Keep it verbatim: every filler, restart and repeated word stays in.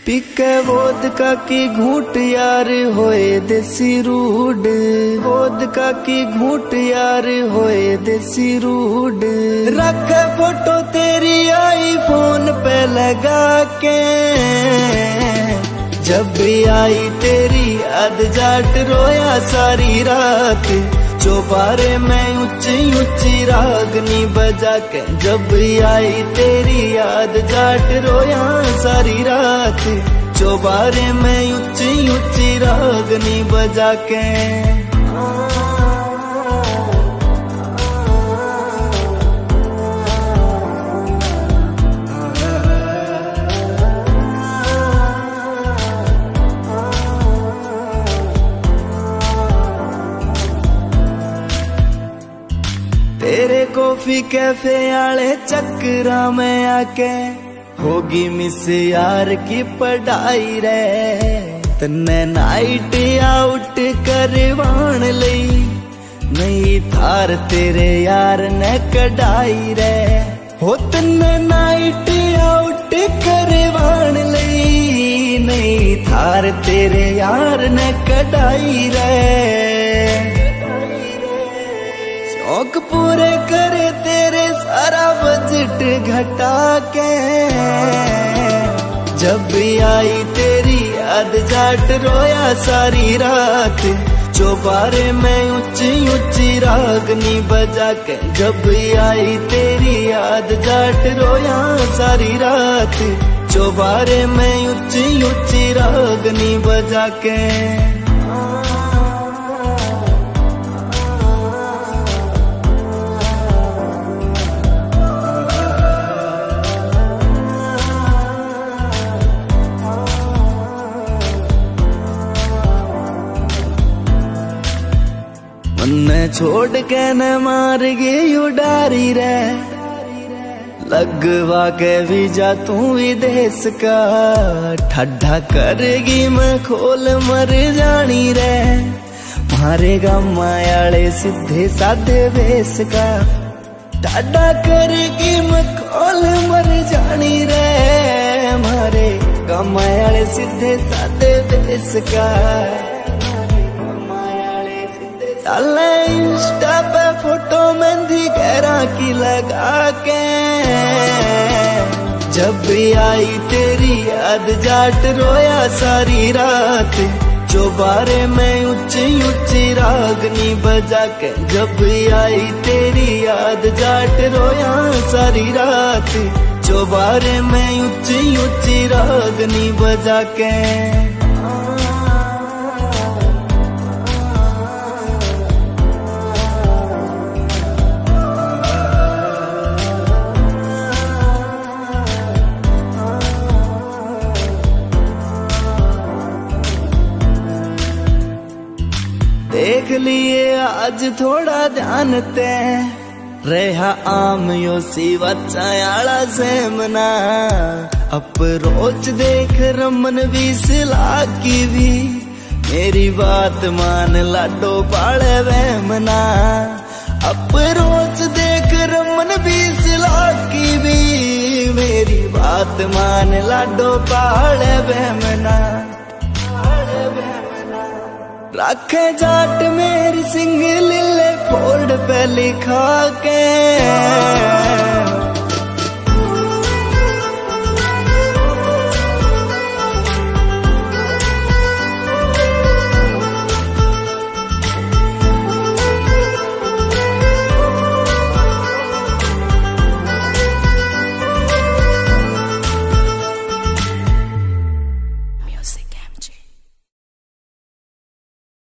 पीके vodka की घूट यार होए देसी रूड, वोदका की घूट यार होए देसी रूड। रख फोटो तेरी आई फोन पे लगा के, जब भी आई तेरी याद जाट रोया सारी रात। चौबारे में ऊंची ऊंची रागनी बजा के, जब भी आई तेरी याद जाट रोया सारी रात। चौबारे में ऊंची ऊंची रागनी बजा के। तेरे कॉफी कैफे आले चक्करा में आके, होगी मिस यार की पढ़ाई रे। तन्ने नाइट आउट करवान लई, नहीं थार तेरे यार ने कढ़ाई रे। हो तन्ने नाइट आउट करवान लई, नहीं थार तेरे यार ने कढ़ाई रे। शौक पूरे करे तेरे सारा बजट घटा के, जब भी आई तेरी याद जाट रोया सारी रात। चौबारे में ऊंची ऊंची रागनी बजा के, जब भी आई तेरी याद जाट रोया सारी रात। चौबारे में ऊंची ऊंची रागनी बजा के। मन्ने छोड़ के न मार गई उडारी रे, लगवा के भी जा तू विदेश का। ठड्डा करेगी मैं खोल मर जानी रे, मारेगा मायाले सीधे साधे वेश का। ठड्डा करेगी मैं खोल मर जानी रे, मारे मायाले सीधे साधे वेश का। डाले इंस्टा पे फोटो मेहंदी गहरा की लगा के, जब भी आई तेरी याद जाट रोया सारी रात। चौबारे में ऊंची ऊंची रागनी बजा के, जब भी आई तेरी याद जाट रोया सारी रात। चौबारे में ऊंची ऊंची रागनी बजा के। देख लिए आज थोड़ा ध्यान ते, रहा आम यो सी बच्चा से मना। अप्रोच देख रमन भी सिला की भी, मेरी बात मान लाडो पाले वहमना। अप्रोच देख रमन भी सिला की भी, मेरी बात मान लाडो पाले वहमना। रखे जाट मेरी सिंगल ले फोल्ड पे लिखा के।